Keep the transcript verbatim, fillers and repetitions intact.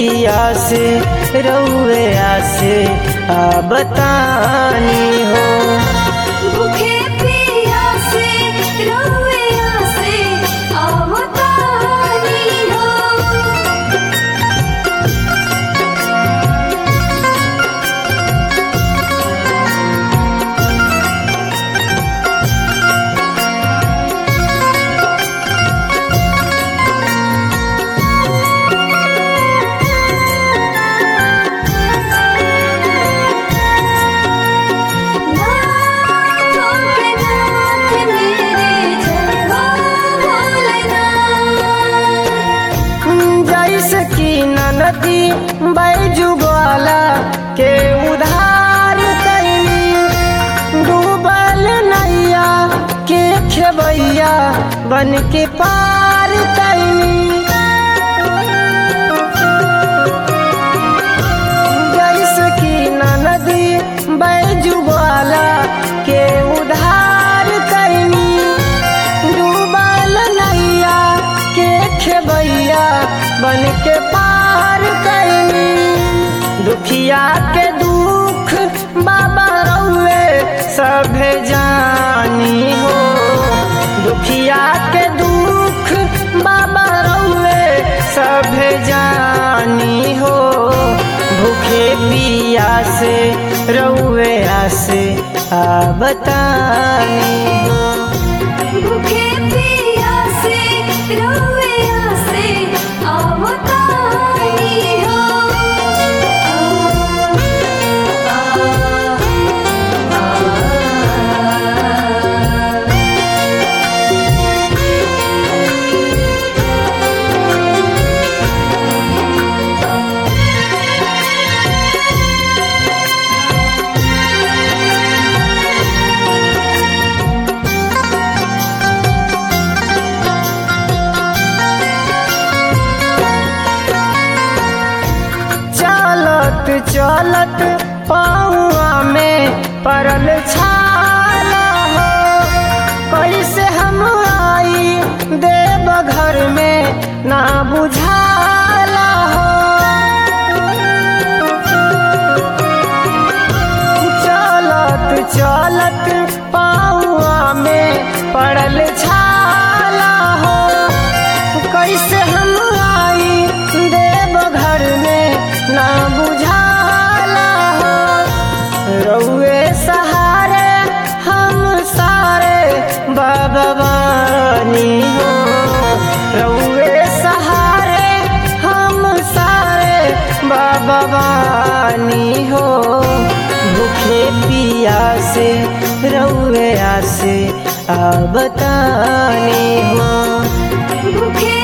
पिया से रउए आसे आ बतानी हो। भूखे प्यासे रउए आसे आ बतानी हो। जैसे कि नदी बैजुगाला के उधार कैनी, डूबल नैया के खेबैया बन के पार कैनी। जैसे कि नदी बैजुगाला के उधार कैनी, डूबल नैया के खेबैया बन के पार कैनी। दुखिया के दुख बाबा रउए सभे जानी हो। दुखिया के दुख बाबा रउए सभे जानी हो। भूखे पिया से रउए आसे आ बतानी हो। भूखे प्यासे रउए आसे आ बतानी हो। चलत चलत पौआ में परल छाला हो। कैसे हम आई देव घर में ना बुझाला हो। चलत चलत पौआ में परल छाला हो। कैसे हम आई देव घर में ना बुझाला हो। रउए सहारे हम सारे बाबानी हो। रउए सहारे हम सारे बाबानी हो। भूखे पिया से रउए आसे आ बतानी हो। भूखे